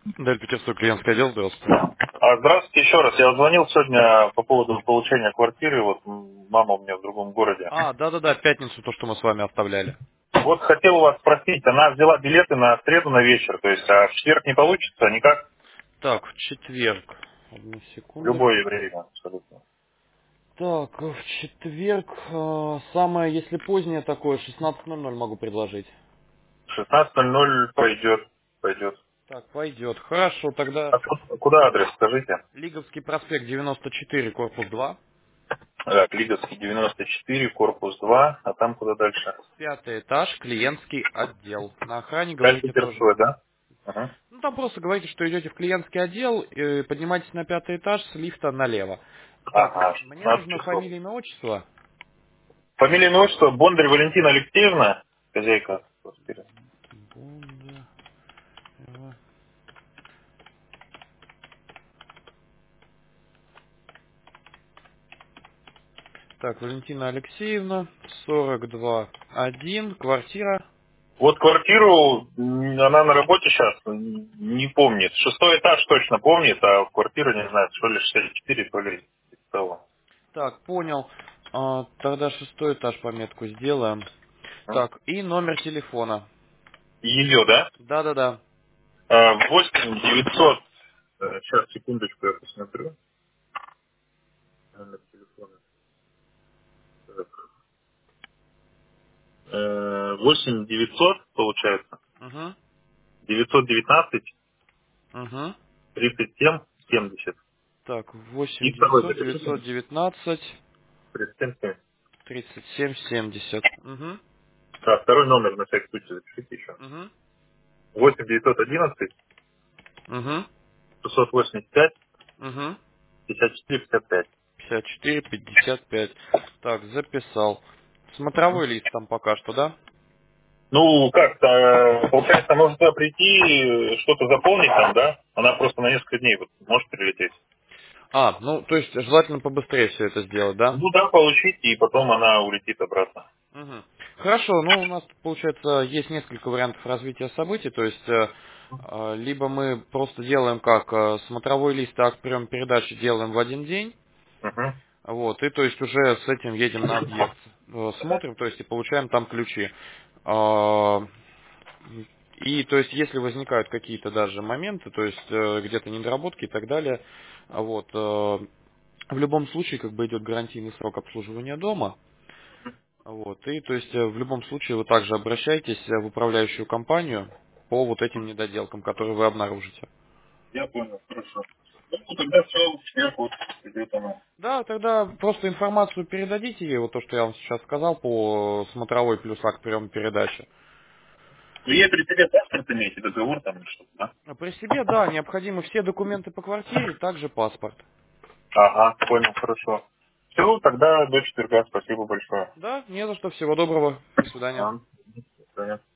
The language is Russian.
Даль Петербург, клиентское отдел, здравствуйте. Здравствуйте еще раз. Я звонил сегодня по поводу получения квартиры. Вот мама у меня в другом городе. А, да-да-да, пятницу, то, что мы с вами оставляли. Вот хотел у вас спросить. Она взяла билеты на среду на вечер. То есть, а в четверг не получится никак? Так, в четверг. Одну В секунду. любое время абсолютно. Так, в четверг, самое, если позднее такое, 16:00 могу предложить. 16:00 пойдет. Пойдет. Так, пойдет. Хорошо, тогда А куда адрес, скажите? Лиговский проспект 94, корпус 2, Так, Лиговский 94, корпус 2. А там куда дальше? пятый этаж, клиентский отдел. На охране 5 говорите тоже. Петерсой, да? Ага. Ну, там просто говорите, что идете в клиентский отдел, поднимайтесь на пятый этаж, с лифта налево. Так, Ага, мне 16 нужно часов. фамилия, имя, отчество. Фамилия, имя, отчество Бондарь Валентина Алексеевна, хозяйка квартиры. Бондарева. Так, Валентина Алексеевна, 42-1, квартира. Вот квартиру, она на работе сейчас, не помнит. Шестой этаж точно помнит, а квартира, не знаю, то ли 64, то ли типа того. Так, понял. Тогда шестой этаж пометку сделаем. М? Так, и номер телефона. Ее, да? Да-да-да. 8 900, сейчас, секундочку, я посмотрю. Номер телефона. Так. 8 900, получается, Угу. 919, Угу. 37, 70. Так, И 8 второй 900 запишите. 919 37, 70. 37 70. Угу. А, второй номер на всякий случай запишите еще. Угу. 8 911, Угу. 685, Угу. 54, 55. 54 55. Так, записал. Смотровой лист там пока что, да? Ну, как-то, получается, нужно туда прийти, что-то заполнить там, да? Она просто на несколько дней вот может прилететь. А, ну, то есть желательно побыстрее все это сделать, да? Ну да, получить, и потом она улетит обратно. Мгм. Хорошо, ну у нас, получается, есть несколько вариантов развития событий, то есть либо мы просто делаем как смотровой лист акт приема передачи делаем в один день, Угу. вот, и то есть уже с этим едем на объект, смотрим, то есть и получаем там ключи. А, И то есть если возникают какие-то даже моменты, то есть где-то недоработки и так далее, вот, в любом случае как бы идет гарантийный срок обслуживания дома, вот, и то есть в любом случае вы также обращаетесь в управляющую компанию по вот этим недоделкам, которые вы обнаружите. Я понял, хорошо. Ну, тогда все, в четверг вот идет она. Да, тогда просто информацию передадите ей, вот то, что я вам сейчас сказал по смотровой плюс акт приема передачи. Ну, ей при тебе паспорт имеете, договор там или что-то, да? А при себе, да, необходимы все документы по квартире, также паспорт. Ага, понял, хорошо. Все, тогда до четверга, спасибо большое. Да, не за что, всего доброго, до свидания. До свидания.